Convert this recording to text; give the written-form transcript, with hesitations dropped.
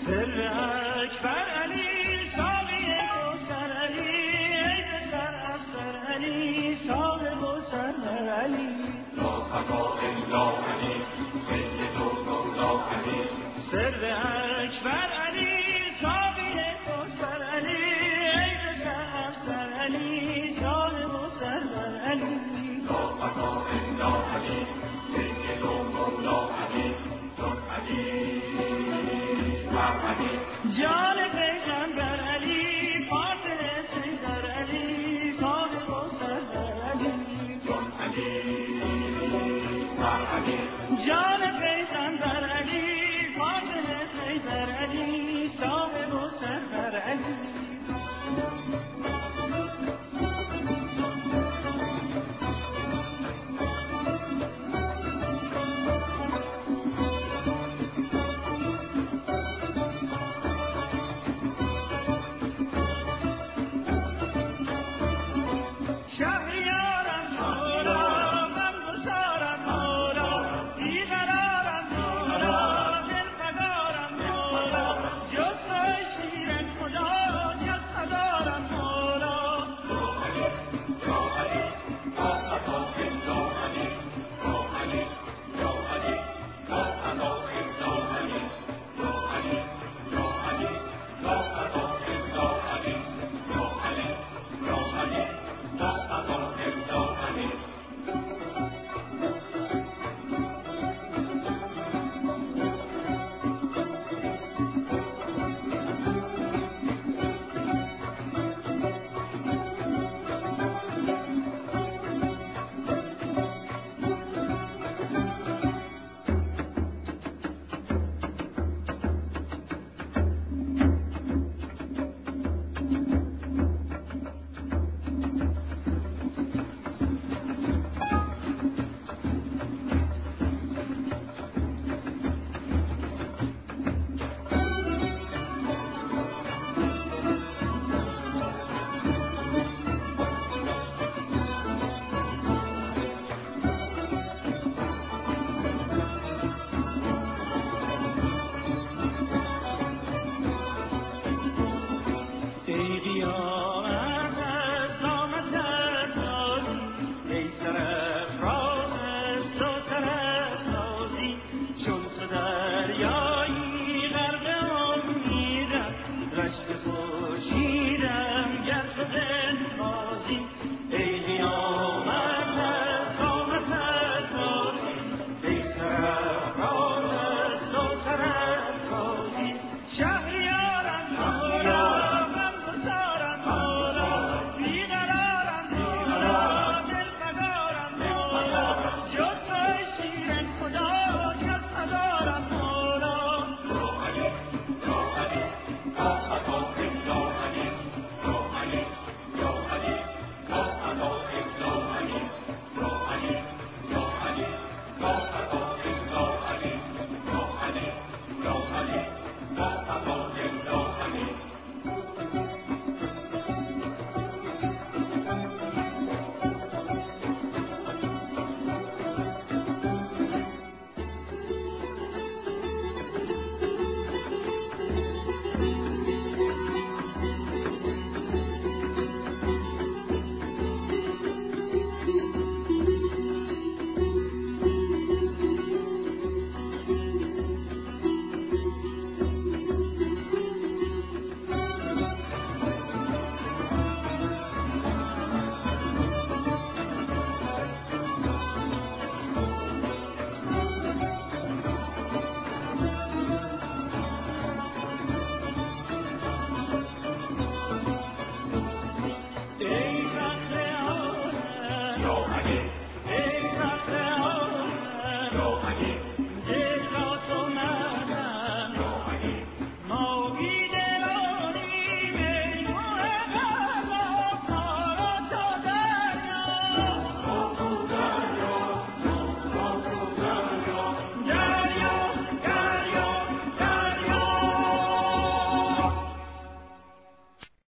سر اکبر علی ساقی کوثر علی ای پسر افسر علی صاحب و سرور علی لا خفا الا علی سید و مولا علی سر اکبر علی ساقی کوثر علی ای پسر افسر علی صاحب و سرور علی لا خفا الا علی سید و مولا علی جان علی جان پیغمبر علی فاتح سیدر علی صادق و سرور علی جان علی سر علی جان پیغمبر علی فاتح سیدر علی صادق و سرور علی